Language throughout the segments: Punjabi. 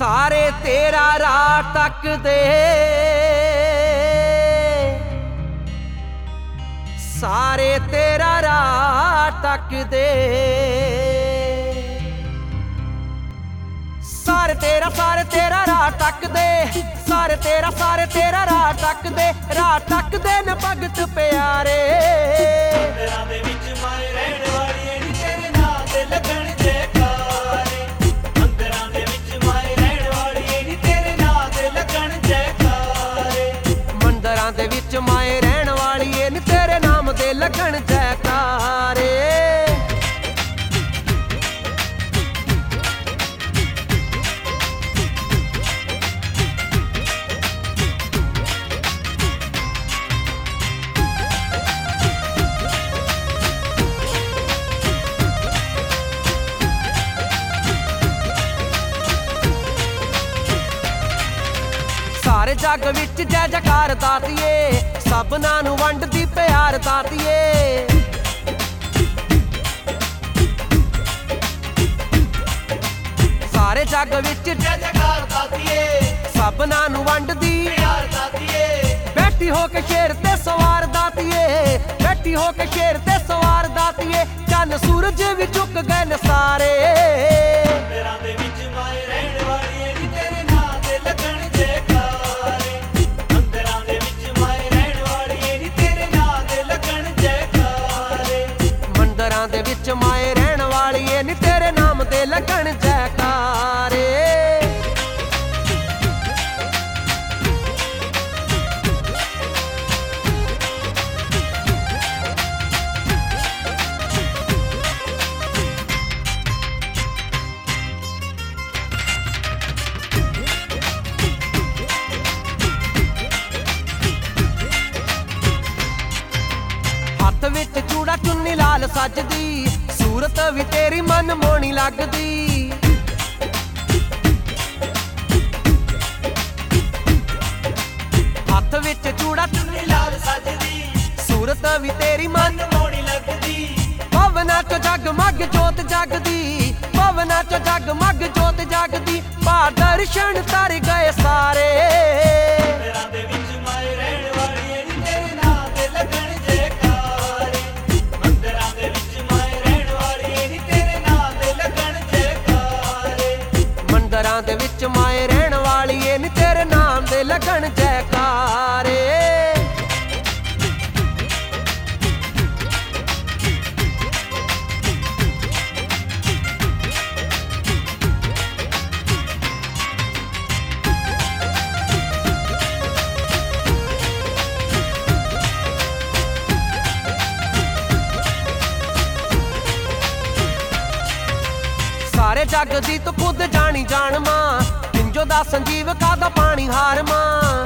ਸਾਰੇ ਤੇਰਾ ਰਾਹ ਤੱਕਦੇ, ਸਾਰੇ ਤੇਰਾ ਰਾਹ ਤੱਕਦੇ, ਸਾਰੇ ਤੇਰਾ ਰਾਹ ਤੱਕਦੇ, ਸਾਰੇ ਤੇਰਾ ਰਾਹ ਤੱਕਦੇ ਨੇ ਭਗਤ ਪਿਆਰੇ। ਮੰਦਰਾਂ ਦੇ ਵਿੱਚ ਮਾਏ ਰਹਿਣ ਵਾਲੀਏ ਨੀ ਤੇਰੇ ਨਾਂ ਤੇ ਲੱਗਣ ਜੈਕਾਰੇ। ਮੰਦਰਾਂ ਦੇ ਵਿੱਚ ਮਾਏ ਰਹਿਣ ਵਾਲੀਏ ਨੀ ਤੇਰੇ ਨਾਂ ਤੇ ਲੱਗਣ ਜੈਕਾਰੇ। ਮੰਦਰਾਂ ਦੇ ਵਿੱਚ ਮਾਏ ਰਹਿਣ ਵਾਲੀਏ ਨੀ ਤੇਰੇ ਨਾਮ ਦੇ ਲੱਗਣ ਜੈਕਾਰੇ। ਸਾਰੇ ਜੱਗ ਵਿੱਚ ਜੈ ਜੈਕਾਰ ਦਾਤੀਏ, ਸਭਨਾਂ ਨੂੰ ਵੰਡਦੀ ਪਿਆਰ ਦਾਤੀਏ। ਸਾਰੇ ਜੱਗ ਵਿੱਚ ਜੈ ਜੈਕਾਰ ਦਾਤੀਏ, ਸਭਨਾਂ ਨੂੰ ਵੰਡਦੀ ਪਿਆਰ ਦਾਤੀਏ। ਬੈਠੀ ਹੋ ਕੇ ਸ਼ੇਰ ਤੇ ਸਵਾਰ ਦਾਤੀਏ, ਬੈਠੀ ਹੋ ਕੇ ਸ਼ੇਰ ਤੇ ਸਵਾਰ ਦਾਤੀਏ। ਚੰਨ ਸੂਰਜ ਵੀ ਝੁਕ ਗਏ ਨੇ ਸਾਰੇ। ਮੰਦਰਾਂ ਦੇ ਵਿੱਚ ਮਾਏ ਰਹਿਣ ਵਾਲੀਏ ਨੀ ਤੇਰੇ ਨਾਂ ਤੇ ਲੱਗਣ ਜੈਕਾਰੇ। ਮੰਦਰਾਂ ਦੇ ਵਿੱਚ ਮਾਏ ਰਹਿਣ ਵਾਲੀਏ ਨੀ ਤੇਰੇ ਨਾਂ ਤੇ ਲੱਗਣ ਜੈਕਾਰੇ। ਮੰਦਰਾਂ ਦੇ ਵਿੱਚ ਮਾਏ ਰਹਿਣ ਵਾਲੀਏ ਨੀ ਤੇਰੇ ਨਾਮ ਦੇ ਲੱਗਣ ਜੈਕਾਰੇ। ਹੱਥ ਵਿੱਚ ਚੂੜਾ ਚੁੰਨੀ ਲਾਲ ਸੱਜਦੀ, ਸੂਰਤ ਵੀ ਤੇਰੀ ਮਨ ਮੋਹਣੀ ਲੱਗਦੀ। ਹੱਥ ਵਿੱਚ ਚੂੜਾ ਚੁੰਨੀ ਲਾਲ ਸੱਜਦੀ, ਸੂਰਤ ਵੀ ਤੇਰੀ ਮਨ ਮਨ ਮੋਹਣੀ ਲੱਗਦੀ। ਭਵਨਾਂ ਚੋਂ ਜਗਮਗ ਜੋਤ ਜਗਦੀ, ਭਵਨਾਂ ਚੋਂ ਜਗਮਗ ਜੋਤ ਜਗਦੀ। ਦਰਸ਼ਨ ਤਰ ਗਏ ਸਾਰੇ। ਮੰਦਰਾਂ ਦੇ ਵਿੱਚ ਮਾਏ ਰਹਿਣ ਵਾਲੀਏ ਨੀ ਤੇਰੇ ਨਾਂ ਤੇ ਲੱਗਣ ਜੈਕਾਰੇ। ਮੰਦਰਾਂ ਦੇ ਵਿੱਚ ਮਾਏ ਰਹਿਣ ਵਾਲੀਏ ਨੀ ਤੇਰੇ ਨਾਂ ਤੇ ਲੱਗਣ ਜੈਕਾਰੇ। ਮੰਦਰਾਂ ਦੇ ਵਿੱਚ ਮਾਏ ਰਹਿਣ ਵਾਲੀਏ ਨੀ ਤੇਰੇ ਨਾਮ ਦੇ ਲੱਗਣ ਜੈਕਾਰੇ। ਸਾਰੇ ਜੱਗ ਦੀ ਤੂੰ ਖੁਦ ਜਾਣੀ ਜਾਣ ਮਾਂ, ਪਿੰਜੋ ਦਾ ਸੰਜੀਵ ਕਾਦਾ ਪਾਣੀ ਹਾਰ ਮਾਂ।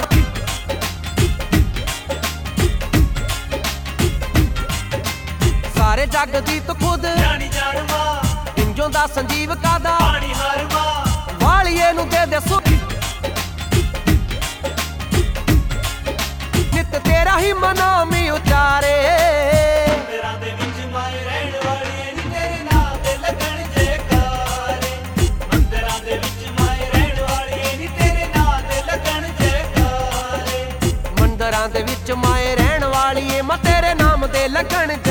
ਸਾਰੇ ਜੱਗ ਦੀ ਤੂੰ ਖੁਦ ਜਾਣੀ ਜਾਣ ਮਾਂ, ਪਿੰਜੋ ਦਾ ਸੰਜੀਵ ਕਾਦਾ ਪਾਣੀ ਹਾਰ ਮਾਂ। ਵਾਲੀਏ ਨੂੰ ਦੇ ਦੇ ਸੁਖ, ਨਿਤ ਤੇਰਾ ਹੀ ਮਨਾਮੀ ਉਚਾਰੇ। ਮੰਦਰਾਂ ਦੇ ਵਿੱਚ ਮਾਏ ਰਹਿਣ ਵਾਲੀਏ ਨੀ ਤੇਰੇ ਨਾਂ ਤੇ ਲੱਗਣ ਜੈਕਾਰੇ। ਮੰਦਰਾਂ ਦੇ ਵਿੱਚ ਮਾਏ ਰਹਿਣ ਵਾਲੀਏ ਨੀ ਤੇਰੇ ਨਾਂ ਤੇ ਲੱਗਣ ਜੈਕਾਰੇ। ਮੰਦਰਾਂ ਦੇ ਵਿੱਚ ਮਾਏ ਰਹਿਣ ਵਾਲੀਏ ਮੈਂ ਤੇਰੇ ਨਾਮ ਦੇ ਲੱਗਣ